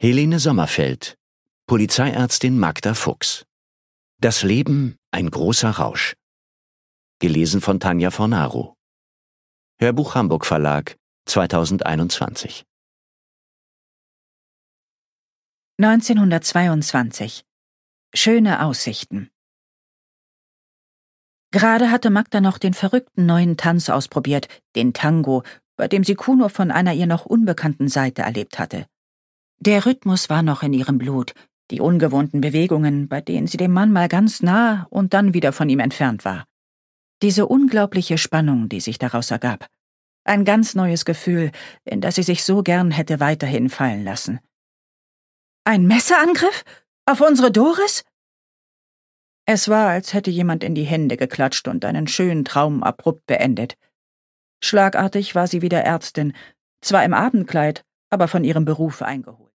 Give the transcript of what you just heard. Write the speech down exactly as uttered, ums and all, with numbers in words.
Helene Sommerfeld, Polizeiärztin Magda Fuchs. Das Leben ein großer Rausch. Gelesen von Tanja Fornaro. Hörbuch Hamburg Verlag, zweitausendeinundzwanzig. neunzehnhundertzweiundzwanzig. Schöne Aussichten. Gerade hatte Magda noch den verrückten neuen Tanz ausprobiert, den Tango, bei dem sie Kuno von einer ihr noch unbekannten Seite erlebt hatte. Der Rhythmus war noch in ihrem Blut, die ungewohnten Bewegungen, bei denen sie dem Mann mal ganz nah und dann wieder von ihm entfernt war. Diese unglaubliche Spannung, die sich daraus ergab. Ein ganz neues Gefühl, in das sie sich so gern hätte weiterhin fallen lassen. Ein Messerangriff? Auf unsere Doris? Es war, als hätte jemand in die Hände geklatscht und einen schönen Traum abrupt beendet. Schlagartig war sie wieder Ärztin, zwar im Abendkleid, aber von ihrem Beruf eingeholt.